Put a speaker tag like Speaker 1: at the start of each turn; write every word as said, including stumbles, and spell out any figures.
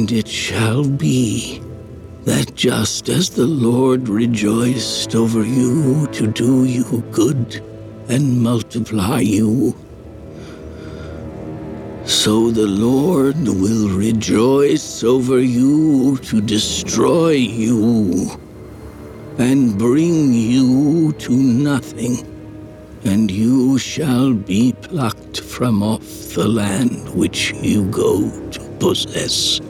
Speaker 1: And it shall be that just as the Lord rejoiced over you to do you good and multiply you, so the Lord will rejoice over you to destroy you and bring you to nothing, and you shall be plucked from off the land which you go to possess.